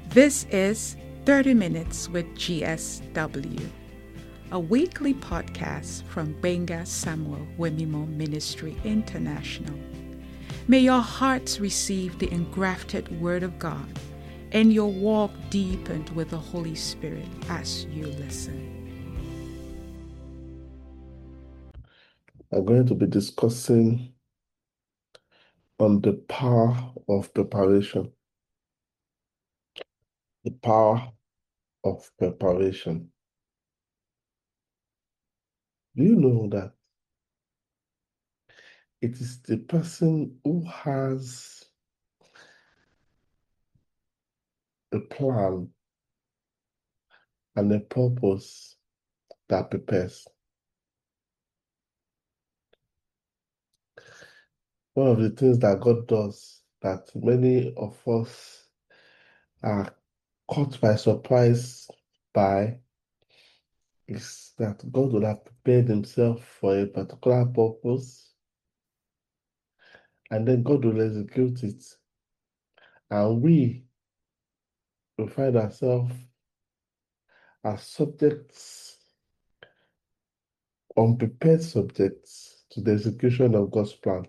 This is 30 Minutes with GSW, a weekly podcast from Benga Samuel Wemimo Ministry International. May your hearts receive the engrafted Word of God and your walk deepened with the Holy Spirit as you listen. I'm going to be discussing on the power of preparation. The power of preparation. Do you know that it is the person who has a plan and a purpose that prepares? One of the things that God does that many of us are caught by surprise by is that God will have prepared himself for a particular purpose and then God will execute it. And we find ourselves as subjects, unprepared subjects to the execution of God's plan.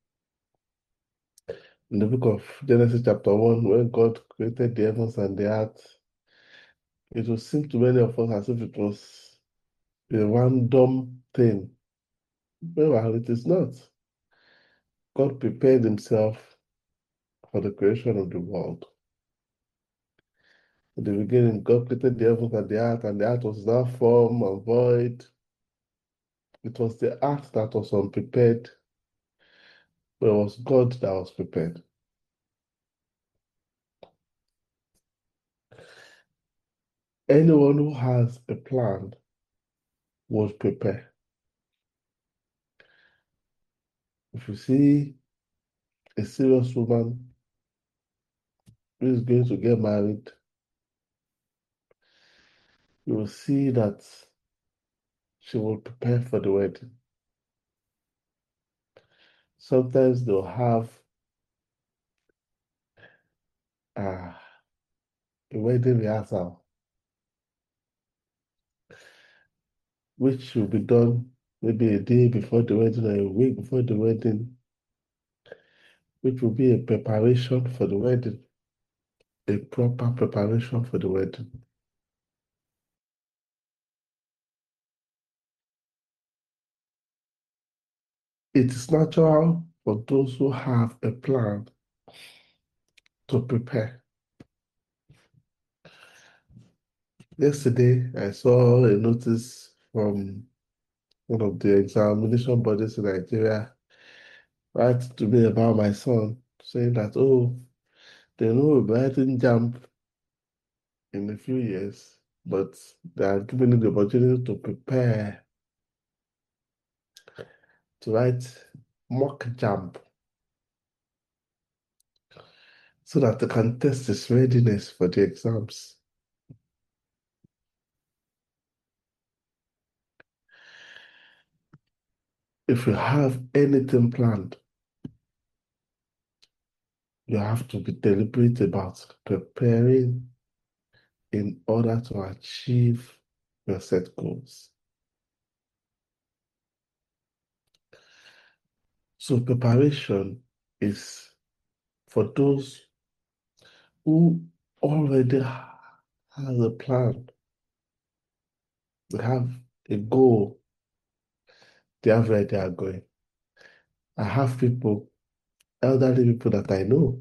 In the book of Genesis chapter 1, when God created the heavens and the earth, it will seem to many of us as if it was a random thing. Well, it is not. God prepared himself for the creation of the world. In the beginning, God created the heavens and the earth was now formed and void. It was the earth that was unprepared, but it was God that was prepared. Anyone who has a plan would prepare. If you see a serious woman who is going to get married, you will see that she will prepare for the wedding. Sometimes they'll have a wedding rehearsal, which will be done maybe a day before the wedding or a week before the wedding, which will be a preparation for the wedding, a proper preparation for the wedding. It is natural for those who have a plan to prepare. Yesterday, I saw a notice from one of the examination bodies in Nigeria write to me about my son, saying that, oh, they know we'll be writing JAMB in a few years, but they are giving him the opportunity to prepare to write mock JAMB so that they can test his readiness for the exams. If you have anything planned, you have to be deliberate about preparing in order to achieve your set goals. So preparation is for those who already have a plan, they have a goal, they have where they are going. I have people, elderly people that I know,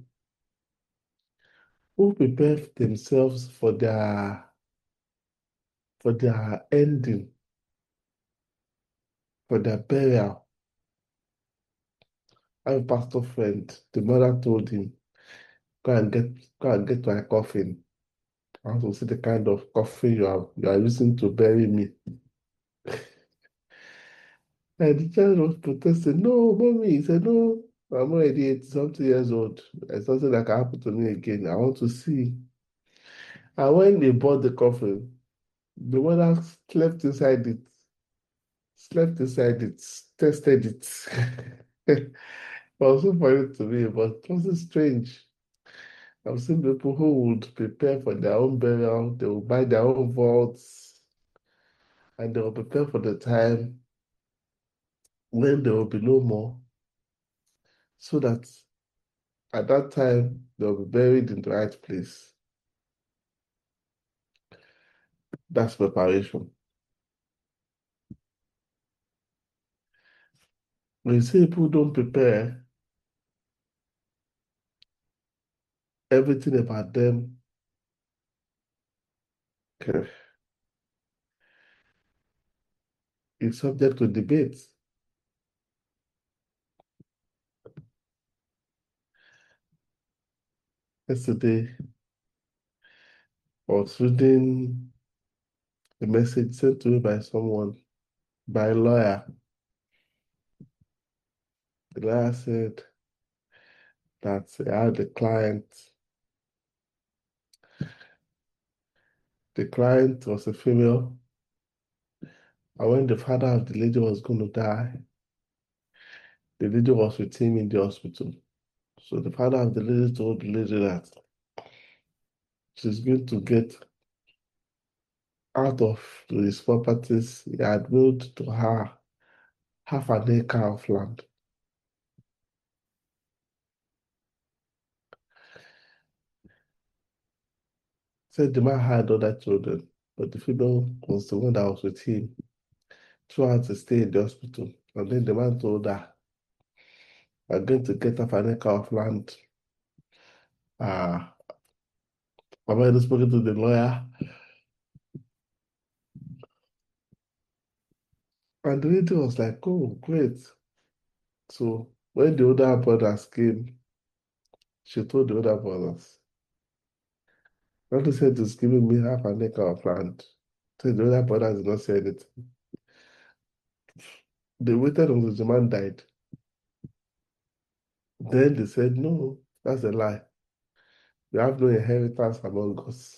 who prepare themselves for their ending, for their burial. I have a pastor friend, the mother told him, go and get my coffin. I want to see the kind of coffin you are using to bury me. And the child was protesting, no, mommy. He said, no, I'm already 80 something years old. It's something that can happen to me again. I want to see. And when they bought the coffin, the mother slept inside it, tested it. It was so funny to me, but it wasn't strange. I've seen people who would prepare for their own burial, they will buy their own vaults, and they will prepare for the time when there will be no more, so that at that time they'll be buried in the right place. That's preparation. When you say people don't prepare, everything about them is subject to debate. Yesterday, I was reading a message sent to me by someone, by a lawyer. The lawyer said that he had a client. The client was a female, and when the father of the lady was going to die, the lady was with him in the hospital. So the father of the lady told the lady that she's going to get out of his properties. He had willed to her half an acre of land. Said the man had other children, but the female was the one that was with him throughout his stay in the hospital. And then the man told her, I'm going to get half an acre of land. Mama had spoken to the lawyer, and the lady was like, oh, great. So when the older brothers came, she told the older brothers, Auntie said he's giving me half an acre of land. So the older brothers did not say anything. They waited until the man died. Then they said, no, that's a lie. You have no inheritance among us.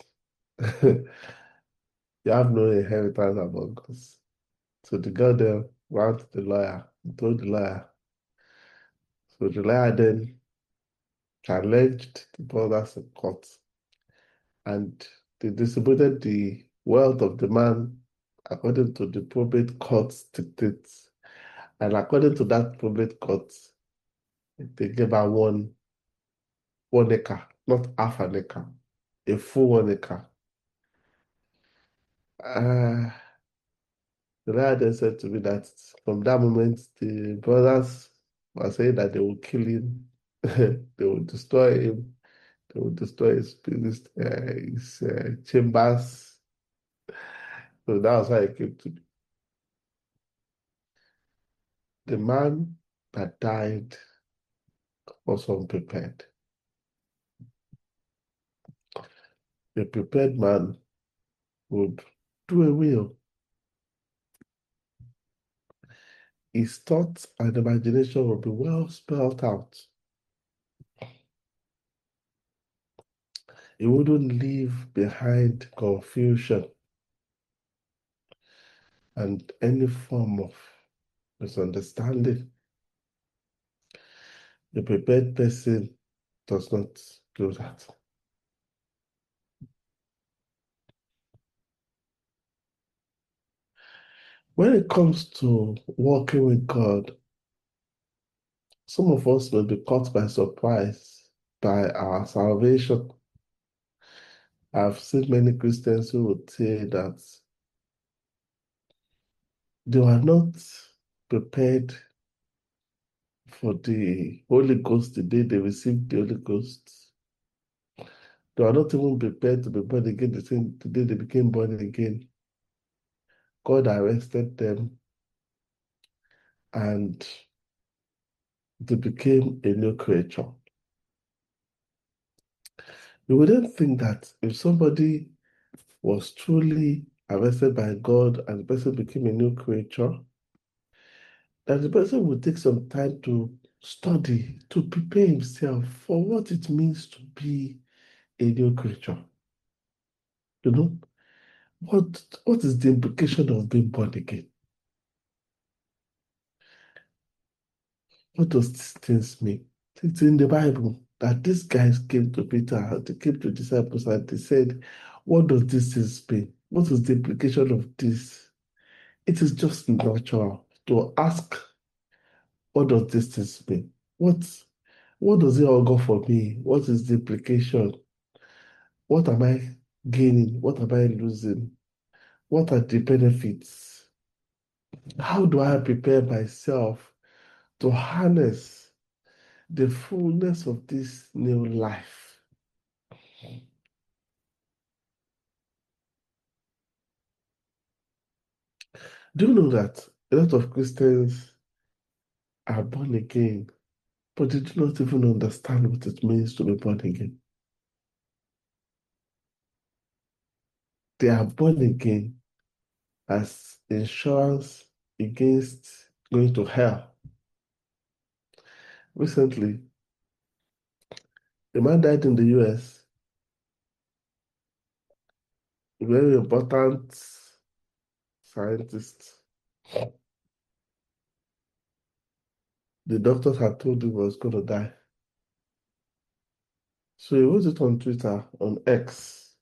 You have no inheritance among us. So the girl then ran to the lawyer, told the lawyer. So the lawyer then challenged the brothers in court, and they distributed the wealth of the man according to the probate court dictates. And according to that probate court, they gave her one acre, not half an acre, a full 1 acre. Uh, the lawyer then said to me that from that moment, the brothers were saying that they will kill him, they will destroy him, they will destroy his chambers. So that was how it came to be. The man that died was unprepared. A prepared man would do a will. His thoughts and imagination will be well spelled out. He wouldn't leave behind confusion and any form of misunderstanding. A prepared person does not do that. When it comes to walking with God, some of us may be caught by surprise by our salvation. I've seen many Christians who would say that they were not prepared for the Holy Ghost the day they received the Holy Ghost. They were not even prepared to be born again the day they became born again. God arrested them and they became a new creature. You wouldn't think that if somebody was truly arrested by God and the person became a new creature, that the person would take some time to study, to prepare himself for what it means to be a new creature. You know, what is the implication of being born again? What does these things mean? It's in the Bible. that these guys came to Peter, they came to disciples, and they said, what does this mean? What is the implication of this? It is just natural to ask, what does this mean? What does it all go for me? What is the implication? What am I gaining? What am I losing? What are the benefits? How do I prepare myself to harness the fullness of this new life? Do you know that a lot of Christians are born again, but they do not even understand what it means to be born again? They are born again as insurance against going to hell. Recently, a man died in the US, a very important scientist. The doctors had told him he was going to die. So he wrote it on Twitter, on X.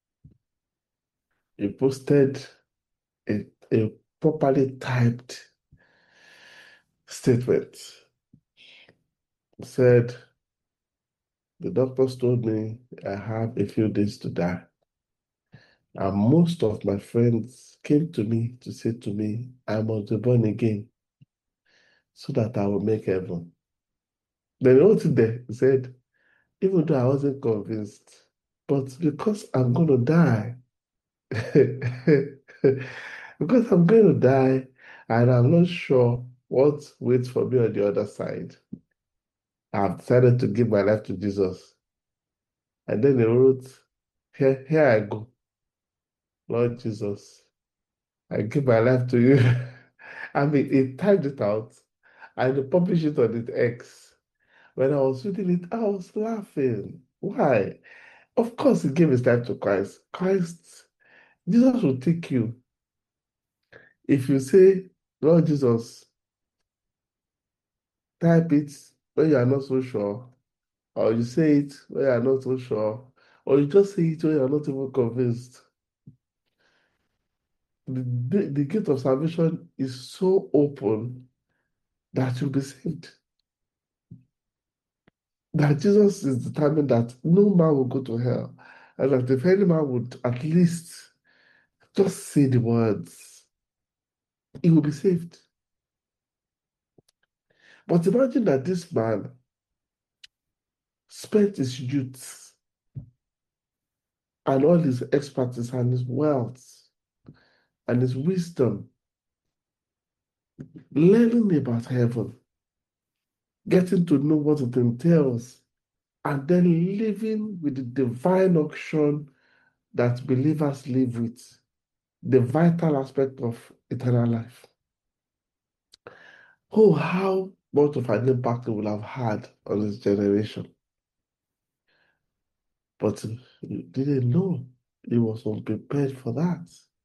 He posted a properly typed statement. He said, the doctors told me I have a few days to die. And most of my friends came to me to say to me, I must be born again so that I will make heaven. Then he wrote it there. He said, even though I wasn't convinced, but because I'm going to die, because I'm going to die and I'm not sure what waits for me on the other side, I've decided to give my life to Jesus. And then he wrote, here I go, Lord Jesus, I give my life to you. I mean, he typed it out and he published it on his X. When I was reading it, I was laughing. Why? Of course, he gave his life to Christ. Jesus will take you. If you say, Lord Jesus, type it when you are not so sure, or you say it when you are not so sure, or you just say it when you are not even convinced. The gate of salvation is so open that you'll be saved. That Jesus is determined that no man will go to hell, and that if any man would at least just say the words, he will be saved. But imagine that this man spent his youth and all his expertise and his wealth and his wisdom learning about heaven, getting to know what it entails, and then living with the divine unction that believers live with, the vital aspect of eternal life. Oh, how much of an impact it will have had on his generation. But he didn't know. He was unprepared for that.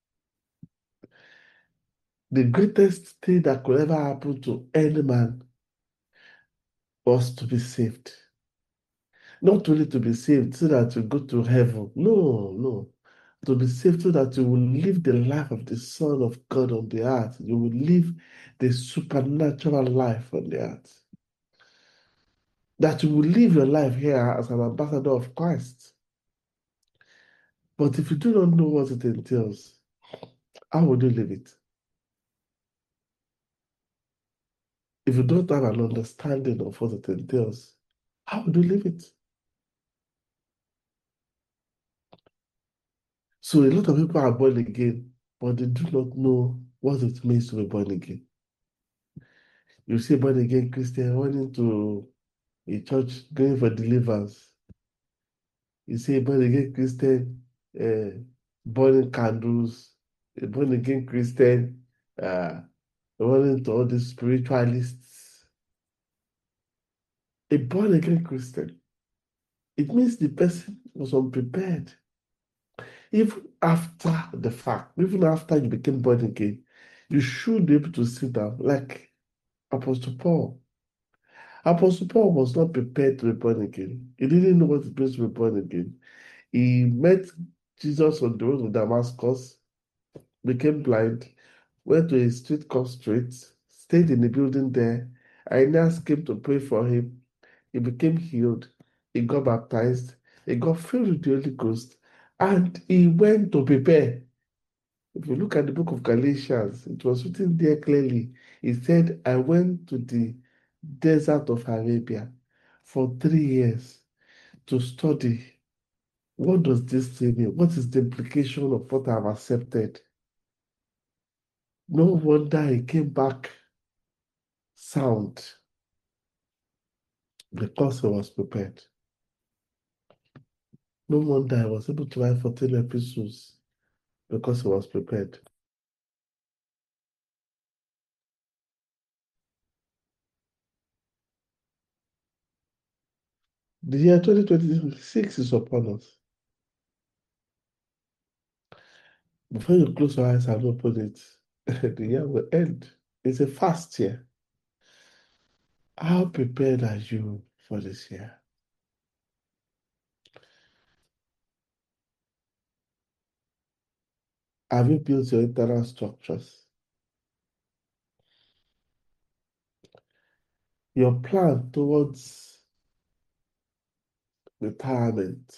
The greatest thing that could ever happen to any man was to be saved. Not only to be saved so that you go to heaven. No, no. To be saved so that you will live the life of the Son of God on the earth. You will live the supernatural life on the earth. That you will live your life here as an ambassador of Christ. But if you do not know what it entails, how would you live it? If you don't have an understanding of what it entails, how would you live it? So a lot of people are born again, but they do not know what it means to be born again. You see born again Christian running to a church going for deliverance. You see born again Christian burning candles, a born again Christian running to all these spiritualists. A born again Christian, it means the person was unprepared. Even after the fact, even after you became born again, you should be able to sit down like Apostle Paul Apostle Paul was not prepared to be born again. He didn't know what it means to be born again. He met Jesus on the road to Damascus, became blind, went to a street called Straight, stayed in the building there. Aeneas came to pray for him. He became healed. He got baptized. He got filled with the Holy Ghost. And he went to prepare. If you look at the book of Galatians, it was written there clearly. He said, I went to the desert of Arabia for 3 years to study. What does this thing mean? What is the implication of what I've accepted? No wonder he came back sound because he was prepared. No wonder I was able to write 14 epistles because he was prepared. The year 2026 is upon us. Before you close your eyes and open it, the year will end. It's a fast year. How prepared are you for this year? Have you built your internal structures? Your plan towards retirement,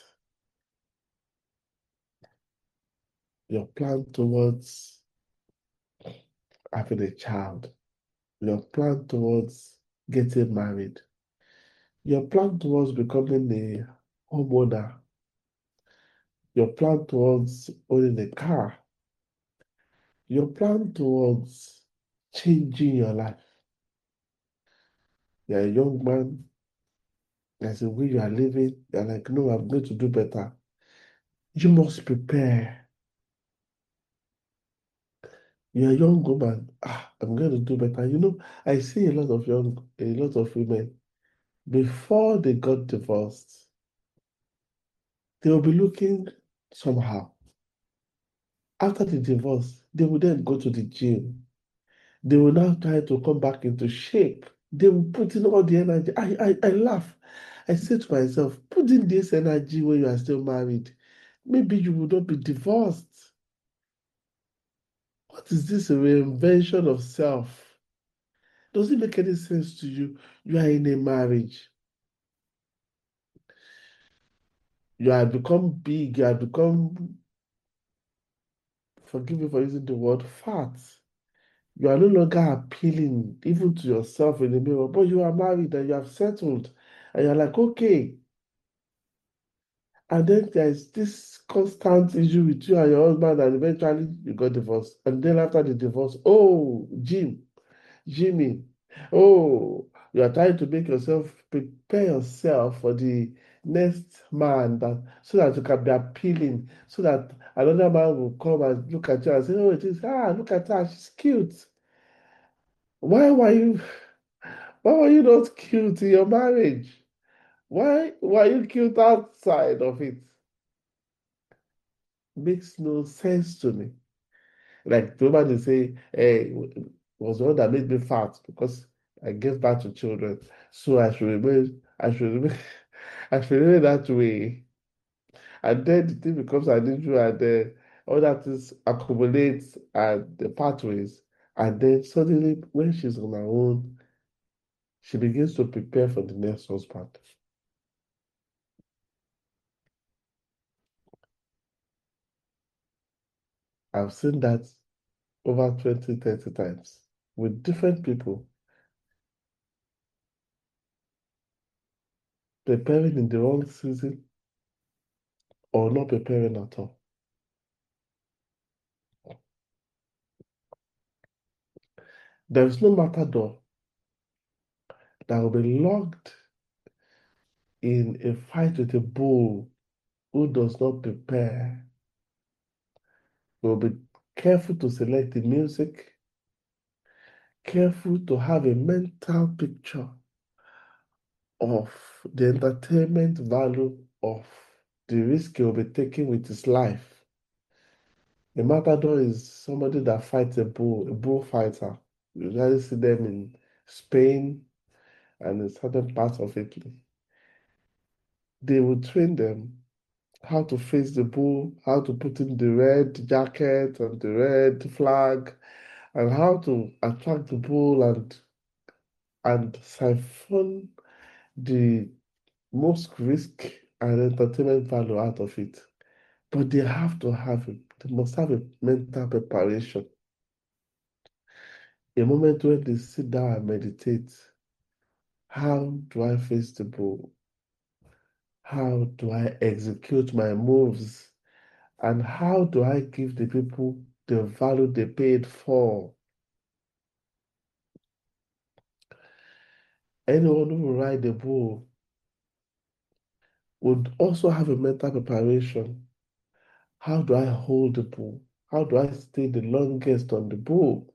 your plan towards having a child, your plan towards getting married, your plan towards becoming a homeowner, your plan towards owning a car, your plan towards changing your life. You're a young man, there's a way you are living, you're like, no, I'm going to do better. You must prepare. You're a young woman, I'm going to do better. I see a lot of women, before they got divorced, they will be looking somehow. After the divorce, they will then go to the gym. They will now try to come back into shape. They will put in all the energy. I laugh. I say to myself, put in this energy when you are still married. Maybe you will not be divorced. What is this reinvention of self? Does it make any sense to you? You are in a marriage. You have become big. You have become, forgive me for using the word, fat. You are no longer appealing even to yourself in the mirror, but you are married and you have settled. And you're like, okay. And then there's this constant issue with you and your husband, and eventually you got divorced. And then after the divorce, oh, Jimmy, oh, you are trying to make yourself prepare yourself for the next man so that you can be appealing, so that another man will come and look at you and say, oh, look at her, she's cute. Why were you why were you not cute in your marriage? Why were you cute outside of it? Makes no sense to me. Like the woman is saying, hey, was the one that made me fat because I gave birth to children. So I should remain, I should remain that way. And then the thing becomes an issue, and all that is accumulates and the pathways. And then suddenly, when she's on her own, she begins to prepare for the next husband. I've seen that over 20, 30 times with different people preparing in the wrong season or not preparing at all. There is no matador that will be locked in a fight with a bull who does not prepare. Will be careful to select the music, careful to have a mental picture of the entertainment value of the risk he will be taking with his life. A matador is somebody that fights a bullfighter. You usually see them in Spain, and in certain parts of Italy. They will train them how to face the bull, how to put in the red jacket and the red flag, and how to attract the bull and siphon the most risk and entertainment value out of it. But they have to have it. They must have a mental preparation. A moment when they sit down and meditate. How do I face the bull? How do I execute my moves? And how do I give the people the value they paid for? Anyone who will ride the bull would also have a mental preparation. How do I hold the bull? How do I stay the longest on the bull?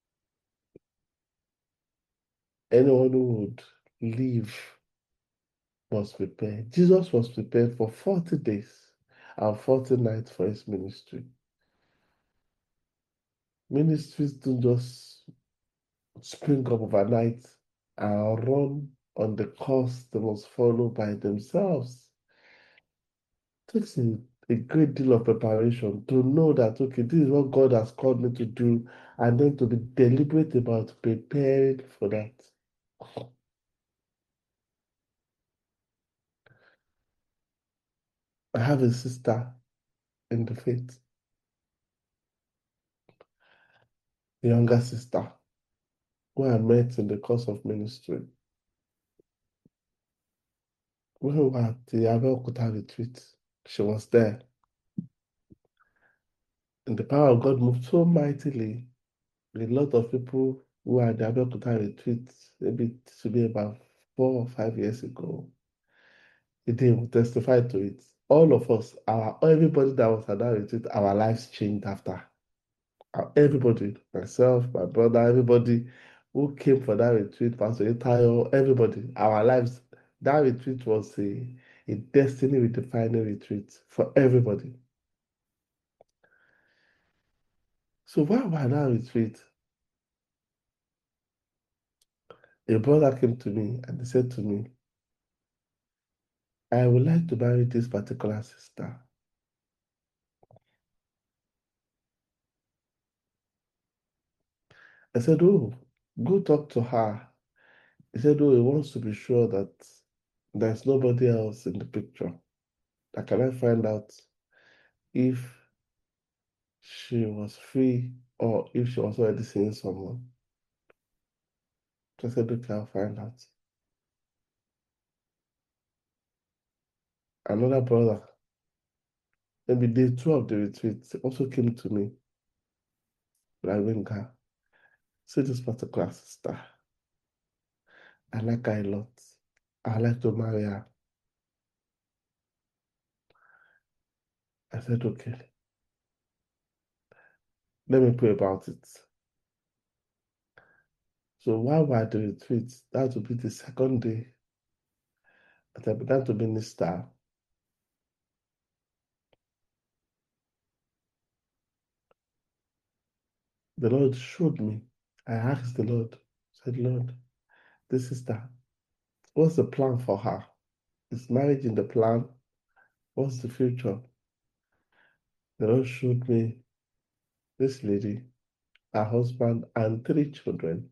Anyone who would live must prepare. Jesus was prepared for 40 days and 40 nights for his ministry. Ministries don't just spring up overnight and run on the course they must follow by themselves. It takes a great deal of preparation to know that, okay, this is what God has called me to do, and then to be deliberate about preparing for that. I have a sister in the faith, a younger sister, who I met in the course of ministry. When we were at the Abeokuta retreat, she was there. And the power of God moved so mightily. A lot of people who are at the Abeokuta retreat, maybe it should be about 4 or 5 years ago, they will testify to it. All of us, everybody that was at that retreat, our lives changed after. Everybody, myself, my brother, everybody who came for that retreat, Pastor Itayo, everybody, our lives, that retreat was a destiny redefining retreat for everybody. So while we were at that retreat, a brother came to me and he said to me, I would like to marry this particular sister. I said, oh, go talk to her. He said, oh, he wants to be sure that there's nobody else in the picture. That can I find out if she was free or if she was already seeing someone? So I said, okay, I'll find out. Another brother, maybe day 2 of the retreat, also came to me. Ravinga, see this particular sister. I like her a lot. I like to marry her. I said, okay, let me pray about it. So while we're at the retreat, that would be the second day that I began to minister. The Lord showed me. I asked the Lord, said, Lord, this sister, what's the plan for her? Is marriage in the plan? What's the future? The Lord showed me this lady, her husband, and 3 children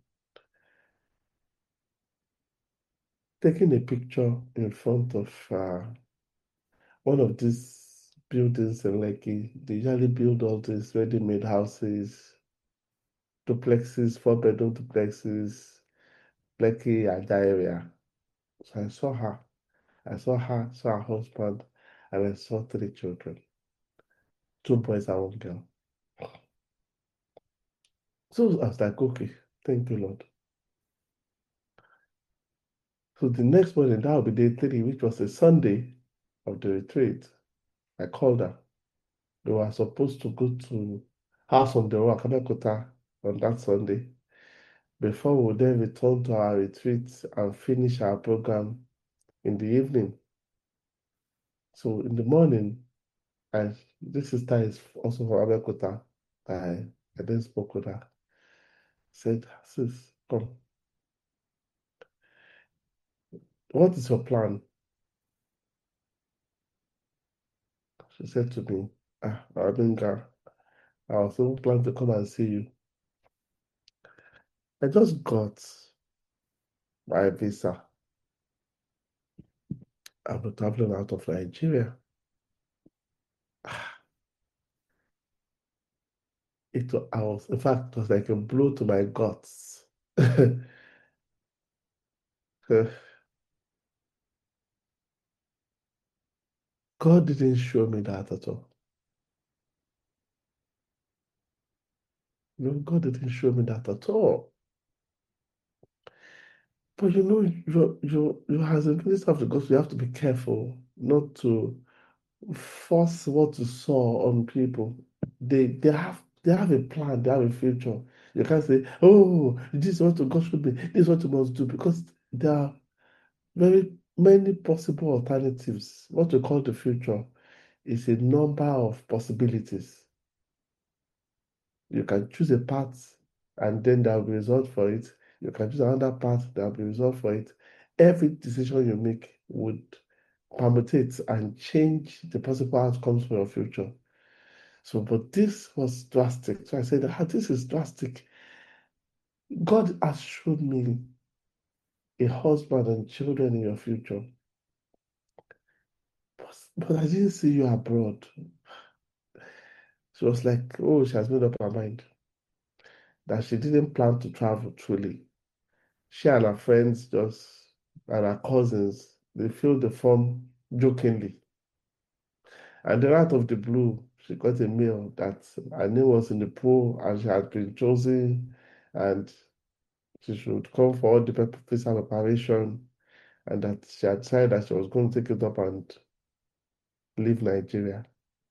taking a picture in front of one of these buildings in Lekki. They usually build all these ready-made houses, duplexes, 4 bedroom duplexes, Lekki and that area. So I saw her. I saw her, saw her husband, and I saw 3 children, 2 boys and 1 girl. So I was like, okay, thank you, Lord. So the next morning, that would be day 3, which was a Sunday of the retreat. I called her. They were supposed to go to House on the Rock, Abeokuta, on that Sunday, before we would then return to our retreat and finish our program in the evening. So in the morning, this sister is also from Abeokuta. I then spoke with her. Said, sis, come. What is your plan? She said to me, Abinga, I was even planning to come and see you. I just got my visa. I'm traveling out of Nigeria. In fact, it was like a blow to my guts. God didn't show me that at all. No, God didn't show me that at all. But you as a minister of the gospel, you have to be careful not to force what you saw on people. They have a plan, they have a future. You can't say, oh, this is what God should be, this is what you must do, because there are very many possible alternatives. What we call the future is a number of possibilities. You can choose a path and then there will be result for it. You can choose another path, there will be result for it. Every decision you make would permutate and change the possible outcomes for your future. So, but this was drastic. So I said, this is drastic. God has showed me a husband and children in your future. But I didn't see you abroad. She was like, oh, she has made up her mind that she didn't plan to travel truly. She and her friends and her cousins, they filled the form jokingly. And then out of the blue, she got a mail that her name was in the pool and she had been chosen and she should come for all the visa preparation and that she had decided that she was going to take it up and leave Nigeria.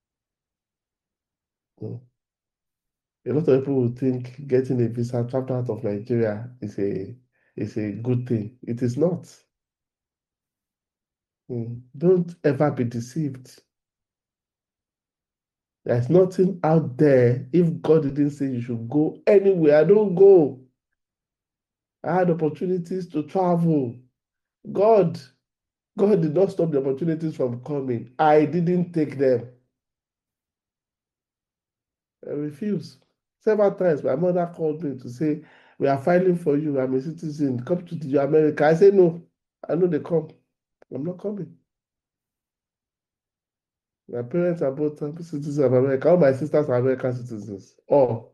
Mm. A lot of people would think getting a visa trapped out of Nigeria is a good thing. It is not. Don't ever be deceived. There's nothing out there. If God didn't say you should go anywhere, don't go. I had opportunities to travel. God, God did not stop the opportunities from coming. I didn't take them. I refused. Several times, my mother called me to say, we are filing for you. I'm a citizen. Come to the America. I said, no, I know they come. I'm not coming. My parents are both citizens of America. All my sisters are American citizens. All.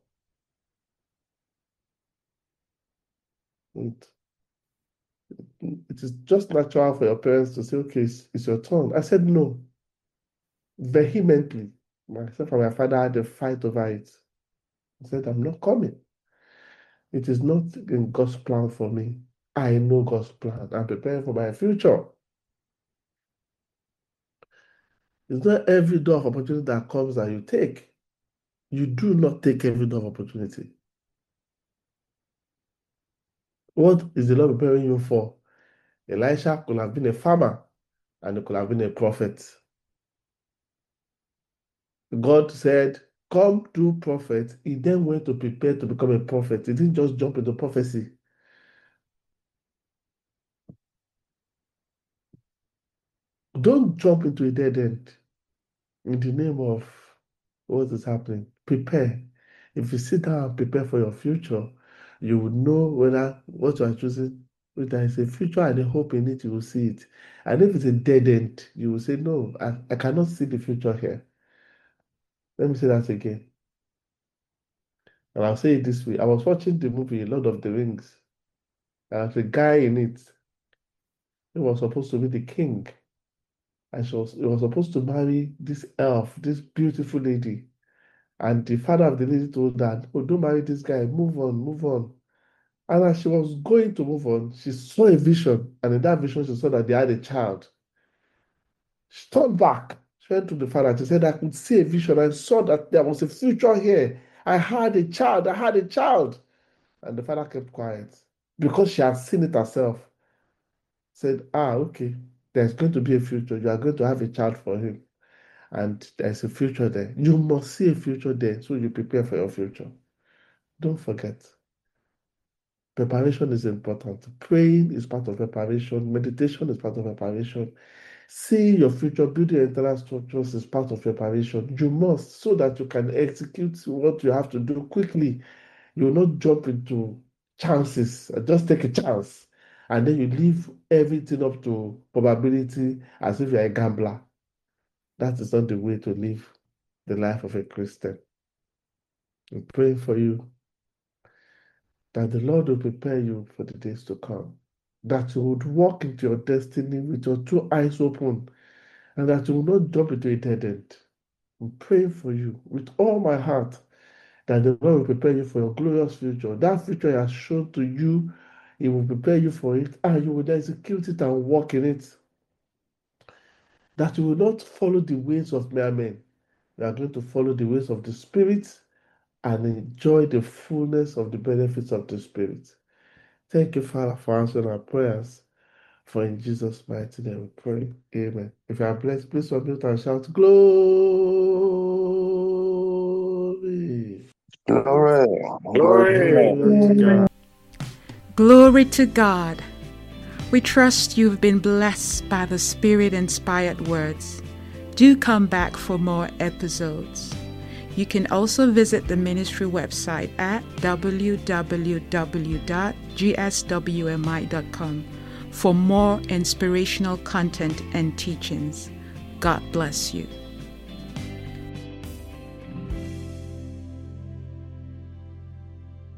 And it is just natural for your parents to say, okay, it's your turn. I said no, vehemently. Myself and my father had a fight over it. I said, I'm not coming. It is not in God's plan for me. I know God's plan. I'm preparing for my future. It's not every door of opportunity that comes that you take. You do not take every door of opportunity. What is the Lord preparing you for? Elisha could have been a farmer and he could have been a prophet. God said, come do prophet. He then went to prepare to become a prophet. He didn't just jump into prophecy. Don't jump into a dead end in the name of what is happening. Prepare. If you sit down and prepare for your future, you will know whether what you are choosing, if there is a future and a hope in it, you will see it. And if it's a dead end, you will say, no, I cannot see the future here. Let me say that again. And I'll say it this way. I was watching the movie Lord of the Rings. And there's a guy in it who was supposed to be the king. And he was supposed to marry this elf, this beautiful lady. And the father of the lady told her, oh, don't marry this guy. Move on, move on. And as she was going to move on, she saw a vision. And in that vision, she saw that they had a child. She turned back. She went to the father. She said, I could see a vision. I saw that there was a future here. I had a child. I had a child. And the father kept quiet because she had seen it herself. Said, okay, there's going to be a future. You are going to have a child for him. And there's a future there. You must see a future there so you prepare for your future. Don't forget. Preparation is important. Praying is part of preparation. Meditation is part of preparation. Seeing your future, building your internal structures is part of preparation. You must, so that you can execute what you have to do quickly. You will not jump into chances. Just take a chance, and then you leave everything up to probability as if you're a gambler. That is not the way to live the life of a Christian. I'm praying for you that the Lord will prepare you for the days to come, that you would walk into your destiny with your two eyes open, and that you will not jump into a dead end. I'm praying for you with all my heart that the Lord will prepare you for your glorious future. That future He has shown to you, He will prepare you for it, and you will execute it and walk in it. That you will not follow the ways of mere men. You are going to follow the ways of the Spirit and enjoy the fullness of the benefits of the Spirit. Thank you, Father, for answering our prayers. For in Jesus' mighty name we pray. Amen. If you are blessed, please unmute and shout, Glory. Glory. Hallelujah to God. Glory to God. We trust you've been blessed by the Spirit-inspired words. Do come back for more episodes. You can also visit the ministry website at www.gswmi.com for more inspirational content and teachings. God bless you.